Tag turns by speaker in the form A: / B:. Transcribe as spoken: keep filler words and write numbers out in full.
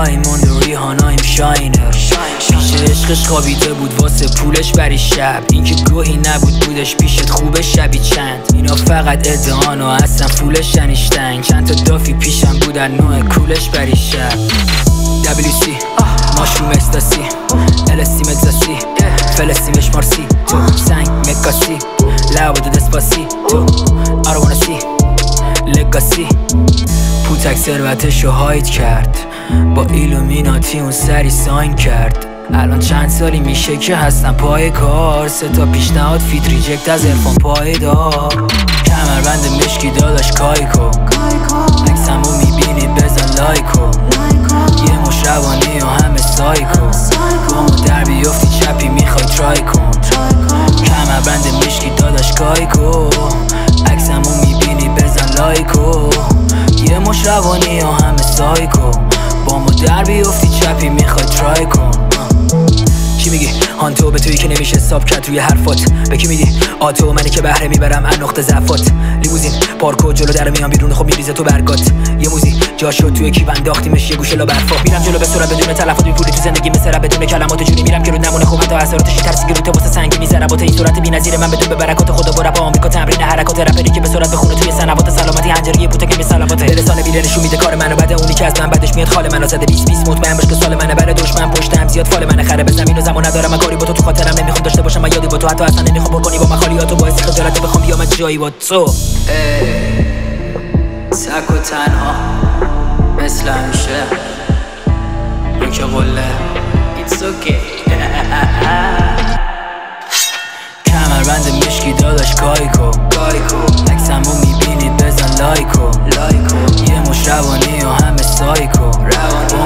A: رایموند و ریحانایم شاینر. پیش عشقش خوابیده بود واسه پولش بری شب، اینکه گوهی نبود بودش پیشت خوبه شبی چند. اینا فقط ادعان و اصلا فولش ننیشتن. چند تا دافی پیشم بودن نوع کولش بری شب. دبلیو سی ماشروم استاسی السی مدزاسی فلسطینش مارسی تو سنگ مکاسی لابد دسپاسی تو آروانسی لگاسی. پوتک ثروتشو هاید کرد با ایلومیناتی اون سری ساین کرد. الان چند سالی میشه که هستم پای کار، سه تا پیشنهاد فیت ریجکت از ارفان پایدار. کمربند مشکی داداش کایکو عکسمو میبینی بزن لایکو. یه مش روانی و همه سایکو با ما در بیفتی چپی میخوای ترای کن. کمربند مشکی داداش کایکو عکسمو میبینی بزن لایکو. یه مش روانی و همه سایکو با ما در بیفتی چپی میخوای ترای کن. چی میگی؟ هانتو به تویی که نمیشه حساب کرد روی حرفات. به کی میدی؟ آتو منی که بهره میبرم ان نقطه ضعفات. لیموزین پارکو جلو در میان بیرون خب میریزه تو برگات. یه موزی جاشو توی کیف انداختیمش یه گوشه لا برفا. میرم جلو به سرعت بدون تلفات بی پولی تو زندگی مثل بدون کلمات جونی میرم که رو نمونه خوب حتی اثراتش ترسی رو واسه سنگی میذاره با این صورت بی‌نظیر من بدون به برکات خدا با رپ آمریکا. تمرین حرکات رپری که به سرعت بخونه توی سنوات سلامتی هنجری پوته که سلامات رسانه میره نشون میده کار منو. بعد اونی که از من بعدش میاد خال منو زده بیست بیست مطمئن باش که سال منه بره دشمن پشتم زیاد فال منه خره به زمین و زمان ندارم کاری با تو تو خاطرم نمیخوام داشته باشم یادی با تو حتی اصلا نمیخوام بکنی با من خالیاتو باعث خجالت بخوام بیام جایی با تو. سک و تنها مثل همیشه این که قله It's okay. کمربند مشکی داداش کایکو عکسمو میبینی بزن لایکو. یه مش روانی و همه سایکو